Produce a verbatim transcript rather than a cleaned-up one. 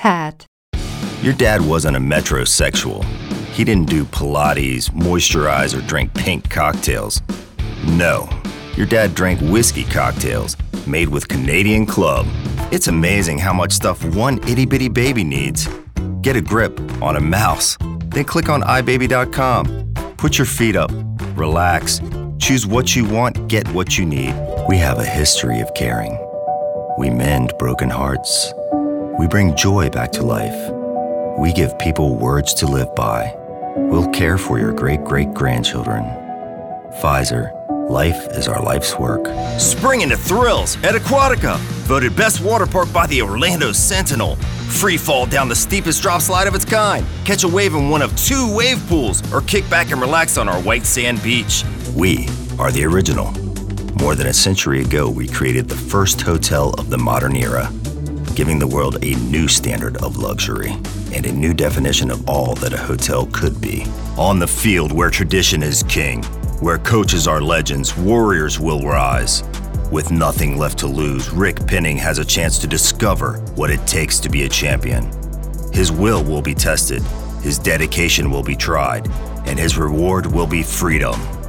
Pat. Your dad wasn't a metrosexual. He didn't do Pilates, moisturize, or drink pink cocktails. No, your dad drank whiskey cocktails made with Canadian Club. It's amazing how much stuff one itty-bitty baby needs. Get a grip on a mouse, then click on i baby dot com. Put your feet up, relax, choose what you want, get what you need. We have a history of caring. We mend broken hearts. We bring joy back to life. We give people words to live by. We'll care for your great-great-grandchildren. Pfizer, life is our life's work. Spring into thrills at Aquatica. Voted best water park by the Orlando Sentinel. Free fall down the steepest drop slide of its kind. Catch a wave in one of two wave pools or kick back and relax on our white sand beach. We are the original. More than a century ago, we created the first hotel of the modern era, giving the world a new standard of luxury and a new definition of all that a hotel could be. On the field where tradition is king, where coaches are legends, warriors will rise. With nothing left to lose, Rick Penning has a chance to discover what it takes to be a champion. His will will be tested, his dedication will be tried, and his reward will be freedom.